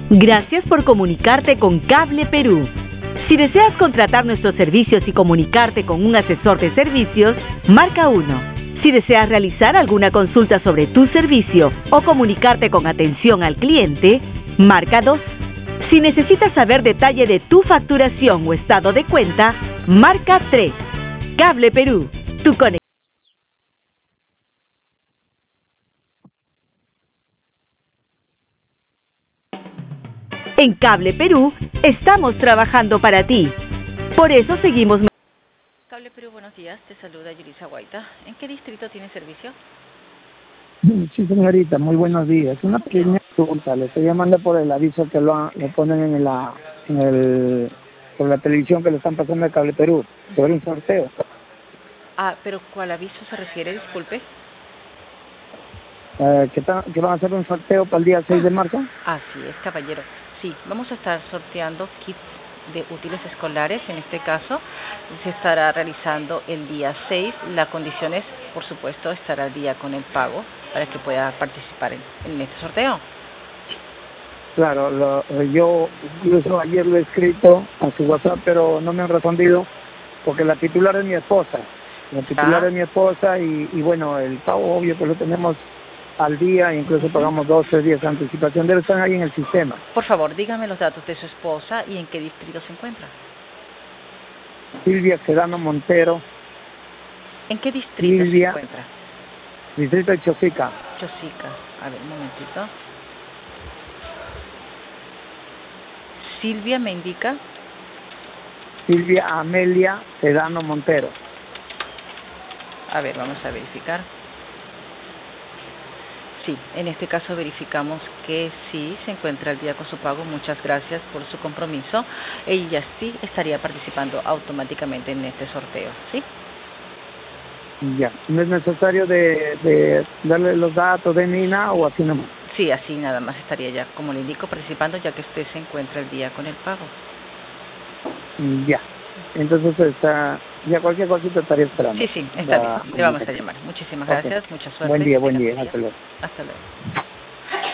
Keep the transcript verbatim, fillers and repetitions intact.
Gracias por comunicarte con Cable Perú. Si deseas contratar nuestros servicios y comunicarte con un asesor de servicios, marca uno. Si deseas realizar alguna consulta sobre tu servicio o comunicarte con atención al cliente, marca dos. Si necesitas saber detalle de tu facturación o estado de cuenta, marca tres. Cable Perú, tu conexión. En Cable Perú, estamos trabajando para ti. Por eso seguimos... Cable Perú, buenos días. Te saluda Yulisa Guaita. ¿En qué distrito tiene servicio? Sí, señorita, muy buenos días. Una pequeña pregunta. Le estoy llamando por el aviso que lo, lo ponen en la, en el, por la televisión que le están pasando a Cable Perú sobre un sorteo. Ah, pero ¿cuál aviso se refiere? Disculpe. Eh, que, ta, que van a hacer un sorteo para el día seis de marzo. Así es, caballero. Sí, vamos a estar sorteando kits de útiles escolares. En este caso, se estará realizando el día seis. La condición es, por supuesto, estar al día con el pago para que pueda participar en, en este sorteo. Claro, lo, yo incluso ayer lo he escrito a su WhatsApp, pero no me han respondido porque la titular es mi esposa. La titular Ah. es mi esposa y, y bueno, el pago obvio que lo tenemos al día, incluso uh-huh. pagamos dos, tres días de anticipación, debe estar ahí en el sistema. Por favor, dígame los datos de su esposa y en qué distrito se encuentra. Silvia Sedano Montero. ¿En qué distrito Silvia, se encuentra? Distrito de Chosica. Chosica, a ver, un momentito. Silvia, ¿me indica? Silvia Amelia Sedano Montero. A ver, vamos a verificar. Sí, en este caso verificamos que sí se encuentra al día con su pago. Muchas gracias por su compromiso. Ella sí estaría participando automáticamente en este sorteo, ¿sí? Ya, ¿no es necesario de, de darle los datos de Nina o así nomás? Sí, así nada más estaría ya, como le indico, participando ya que usted se encuentra al día con el pago. Ya, entonces está, ya cualquier cosita estaría esperando. Sí, sí, está bien, le vamos a llamar. Muchísimas gracias, okay. Mucha suerte. Buen día, buen día, hasta luego. Hasta luego.